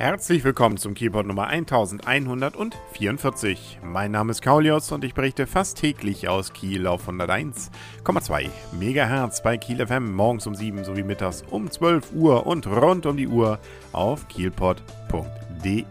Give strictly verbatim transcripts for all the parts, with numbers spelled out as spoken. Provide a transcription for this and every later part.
Herzlich willkommen zum Kielpot Nummer elfhundertvierundvierzig. Mein Name ist Kaulius und ich berichte fast täglich aus Kiel auf hunderteins Komma zwei Megahertz bei Kiel F M morgens um sieben sowie mittags um zwölf Uhr und rund um die Uhr auf kielpot punkt de.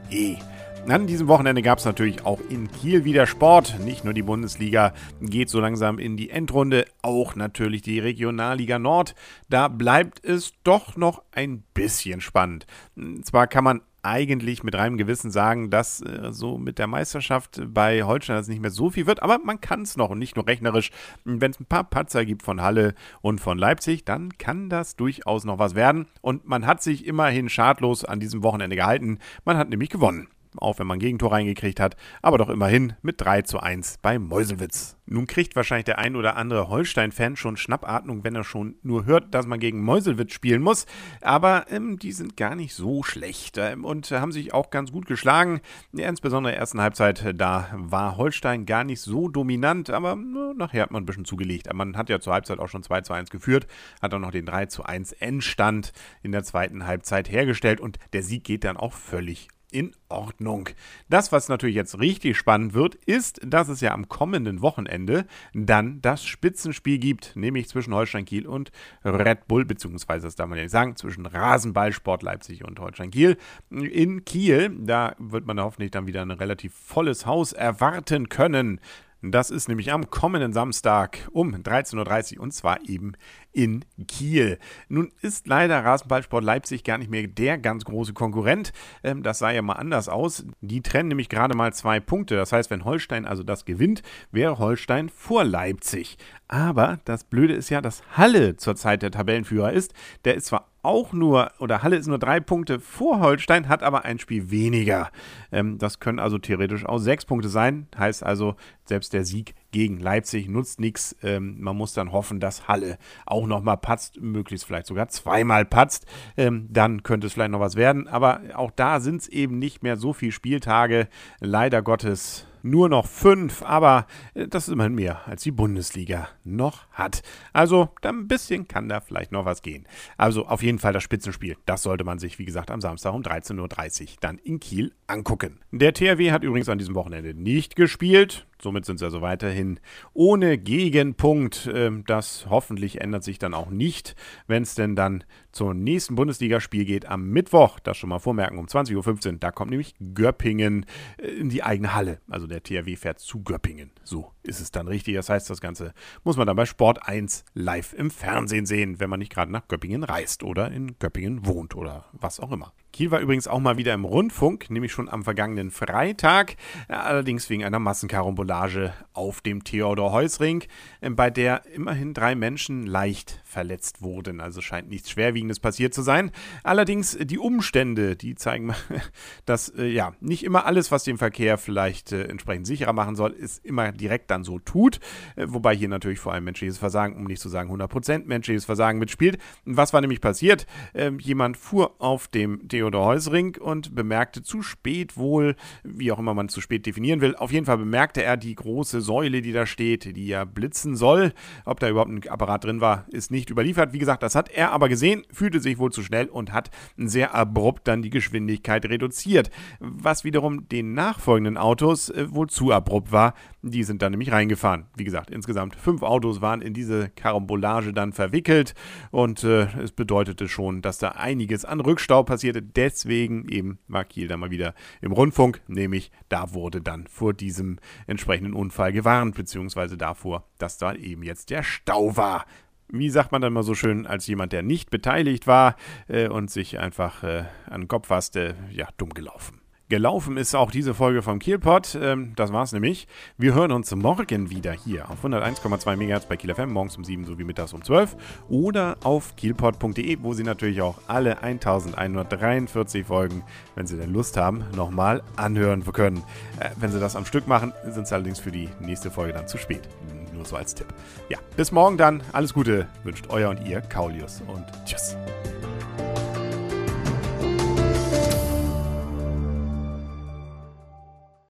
An diesem Wochenende gab es natürlich auch in Kiel wieder Sport. Nicht nur die Bundesliga geht so langsam in die Endrunde, auch natürlich die Regionalliga Nord. Da bleibt es doch noch ein bisschen spannend. Zwar kann man eigentlich mit reinem Gewissen sagen, dass äh, so mit der Meisterschaft bei Holstein das nicht mehr so viel wird, aber man kann es noch und nicht nur rechnerisch. Wenn es ein paar Patzer gibt von Halle und von Leipzig, dann kann das durchaus noch was werden und man hat sich immerhin schadlos an diesem Wochenende gehalten. Man hat nämlich gewonnen. Auch wenn man ein Gegentor reingekriegt hat, aber doch immerhin mit drei zu eins bei Meuselwitz. Nun kriegt wahrscheinlich der ein oder andere Holstein-Fan schon Schnappatmung, wenn er schon nur hört, dass man gegen Meuselwitz spielen muss, aber ähm, die sind gar nicht so schlecht ähm, und haben sich auch ganz gut geschlagen. Ja, insbesondere in der ersten Halbzeit, da war Holstein gar nicht so dominant, aber na, nachher hat man ein bisschen zugelegt. Man hat ja zur Halbzeit auch schon zwei zu eins geführt, hat dann noch den drei zu eins Endstand in der zweiten Halbzeit hergestellt und der Sieg geht dann auch völlig in Ordnung. Das, was natürlich jetzt richtig spannend wird, ist, dass es ja am kommenden Wochenende dann das Spitzenspiel gibt, nämlich zwischen Holstein Kiel und Red Bull, beziehungsweise, das darf man ja nicht sagen, zwischen Rasenballsport Leipzig und Holstein Kiel. In Kiel, da wird man hoffentlich dann wieder ein relativ volles Haus erwarten können. Das ist nämlich am kommenden Samstag um dreizehn Uhr dreißig und zwar eben in Kiel. Nun ist leider Rasenballsport Leipzig gar nicht mehr der ganz große Konkurrent. Ähm, das sah ja mal anders aus. Die trennen nämlich gerade mal zwei Punkte. Das heißt, wenn Holstein also das gewinnt, wäre Holstein vor Leipzig. Aber das Blöde ist ja, dass Halle zurzeit der Tabellenführer ist. Der ist zwar auch nur, oder Halle ist nur drei Punkte vor Holstein, hat aber ein Spiel weniger. Ähm, das können also theoretisch auch sechs Punkte sein. Heißt also, selbst der Sieg gegen Leipzig nutzt nichts. Ähm, man muss dann hoffen, dass Halle auch nochmal patzt, möglichst vielleicht sogar zweimal patzt. Ähm, dann könnte es vielleicht noch was werden. Aber auch da sind es eben nicht mehr so viele Spieltage. Leider Gottes nur noch fünf, aber das ist immerhin mehr, als die Bundesliga noch hat. Also, da ein bisschen kann da vielleicht noch was gehen. Also, auf jeden Fall das Spitzenspiel. Das sollte man sich, wie gesagt, am Samstag um dreizehn Uhr dreißig dann in Kiel angucken. Der T H W hat übrigens an diesem Wochenende nicht gespielt. Somit sind sie also weiterhin ohne Gegenpunkt. Das hoffentlich ändert sich dann auch nicht, wenn es denn dann zum nächsten Bundesligaspiel geht am Mittwoch. Das schon mal vormerken, um zwanzig Uhr fünfzehn. Da kommt nämlich Göppingen in die eigene Halle. Also der T H W fährt zu Göppingen. So ist es dann richtig. Das heißt, das Ganze muss man dann bei Sport eins live im Fernsehen sehen, wenn man nicht gerade nach Göppingen reist oder in Göppingen wohnt oder was auch immer. Kiel war übrigens auch mal wieder im Rundfunk, nämlich schon am vergangenen Freitag, allerdings wegen einer Massenkarambolage auf dem Theodor-Heuss-Ring, bei der immerhin drei Menschen leicht verletzt wurden. Also scheint nichts Schwerwiegendes passiert zu sein. Allerdings die Umstände, die zeigen, dass äh, ja nicht immer alles, was den Verkehr vielleicht äh, entsprechend sicherer machen soll, ist immer direkt dann so tut. Äh, wobei hier natürlich vor allem menschliches Versagen, um nicht zu sagen hundert Prozent menschliches Versagen mitspielt. Was war nämlich passiert? Äh, jemand fuhr auf dem Theodor-Heuss-Ring und bemerkte zu spät wohl, wie auch immer man zu spät definieren will, auf jeden Fall bemerkte er die große Säule, die da steht, die ja blitzen soll. Ob da überhaupt ein Apparat drin war, ist nicht überliefert. Wie gesagt, das hat er aber gesehen, fühlte sich wohl zu schnell und hat sehr abrupt dann die Geschwindigkeit reduziert. Was wiederum den nachfolgenden Autos äh, wohl zu abrupt war. Die sind dann nämlich reingefahren. Wie gesagt, insgesamt fünf Autos waren in diese Karambolage dann verwickelt und äh, es bedeutete schon, dass da einiges an Rückstau passierte. Deswegen eben war Kiel dann mal wieder im Rundfunk, nämlich da wurde dann vor diesem entsprechenden Unfall gewarnt, beziehungsweise davor, dass da eben jetzt der Stau war. Wie sagt man dann mal so schön, als jemand, der nicht beteiligt war äh, und sich einfach äh, an den Kopf fasste, ja, dumm gelaufen. Gelaufen ist auch diese Folge vom Kielpot. Ähm, das war's nämlich. Wir hören uns morgen wieder hier auf hunderteins Komma zwei Megahertz bei Kiel F M, morgens um sieben sowie mittags um zwölf oder auf kielpot punkt de, wo Sie natürlich auch alle elfhundertdreiundvierzig Folgen, wenn Sie denn Lust haben, nochmal anhören können. Äh, wenn Sie das am Stück machen, sind es allerdings für die nächste Folge dann zu spät. Nur so als Tipp. Ja, bis morgen dann. Alles Gute wünscht euer und ihr Kaulius und tschüss.